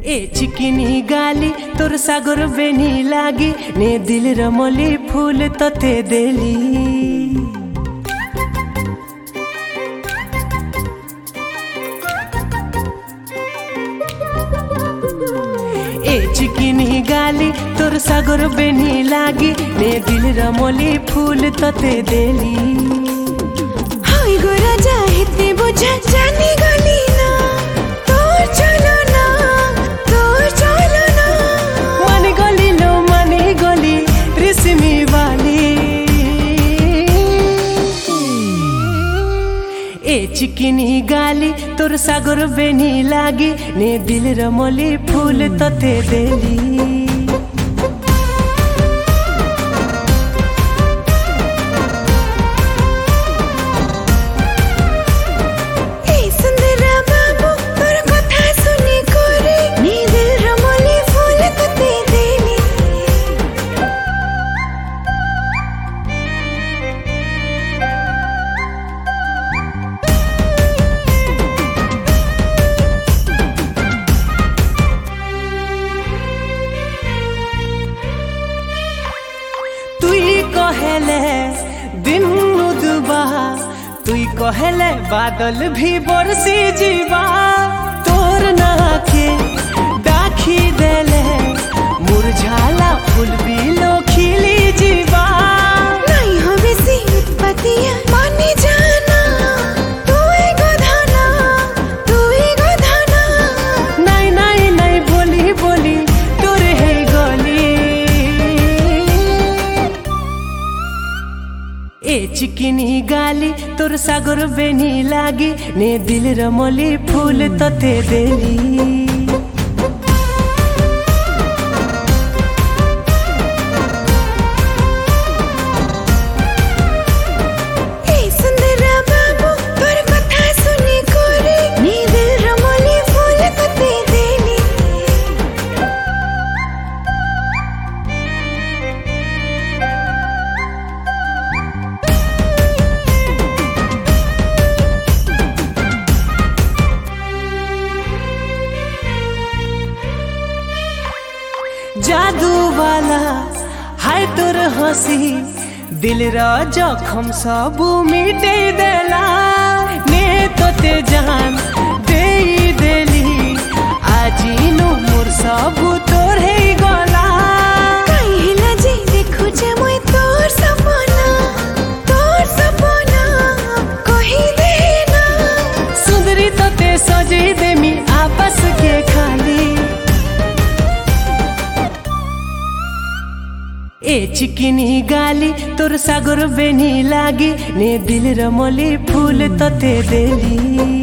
ए चिकिनी गाली तोर सागर बेनी लागी ने दिल रमली फूल तते देली। ए चिकिनी गाली तोर सागर बेनी लागी ने दिल रमली फूल तते देली। हाय गो राजा हेते बोझा जानी गली ना तोर चलो ना तोर चलो ना। मानी गली लो मानी गली रेशमी वाली। ए चिकिनी गाली तोर सागर बेनी लागी ने दिल रमली फूल तते देली। कहले दिन दुबा तुई कहले बादल भी बरसी जीवा। तोर नाके डाखी देले मुरझाला फूल बिलो खिली जीवा। नहीं हो बेसी उत्पत्तियां माने जाना तू एगो धाना तू एगो धाना। नहीं नहीं नहीं बोली बोली तोर है गली। ए चिकिनी गाली तोर सागर बेनी लागी ने दिल रमली फूल तते देली। जादू वाला हाय तोर हंसी दिल रा जखम सबू मिटे देला। ने तोते जान दे देली आजिनु मोर सबू तोर है गला। कहिला जे देखो जे मोय तोर सपना कहि देना। सुंदरी तोते सजे देमी आपस के खाली। ए चिकिनी गाली तोर सागर बेनी लागी ने दिल रमली फूल तते देली।